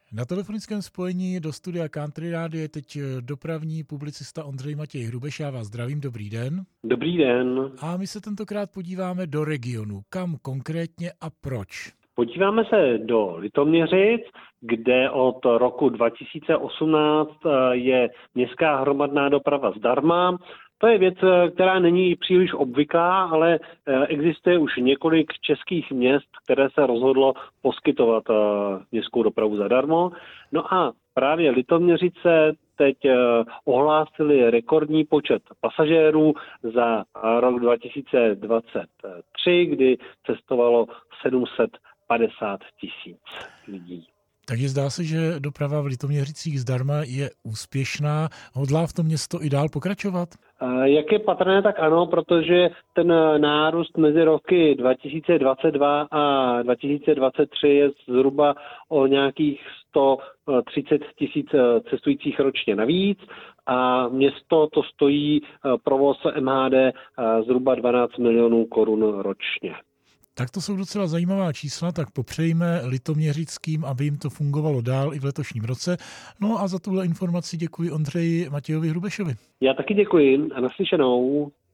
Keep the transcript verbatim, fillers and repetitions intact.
Na telefonickém spojení do studia Country Rádia je teď dopravní publicista Ondřej Matěj Hrubeš. Já vás zdravím, dobrý den. Dobrý den. A my se tentokrát podíváme do regionu. Kam konkrétně a proč? Podíváme se do Litoměřic, kde od roku dva tisíce osmnáct je městská hromadná doprava zdarma. To je věc, která není příliš obvyklá, ale existuje už několik českých měst, které se rozhodlo poskytovat městskou dopravu zadarmo. No a právě Litoměřice teď ohlásili rekordní počet pasažérů za rok dva tisíce dvacet tři, kdy cestovalo sedm set padesát tisíc lidí. Takže zdá se, že doprava v Litoměřicích zdarma je úspěšná. Hodlá v tom město i dál pokračovat? Jak je patrné, tak ano, protože ten nárůst mezi roky dva tisíce dvacet dva a dva tisíce dvacet tři je zhruba o nějakých sto třicet tisíc cestujících ročně navíc a město to stojí provoz M H D zhruba dvanáct milionů korun ročně. Tak to jsou docela zajímavá čísla, tak popřejme Litoměřickým, aby jim to fungovalo dál i v letošním roce. No a za tuhle informaci děkuji Ondřeji Matějovi Hrubešovi. Já taky děkuji a naslyšenou.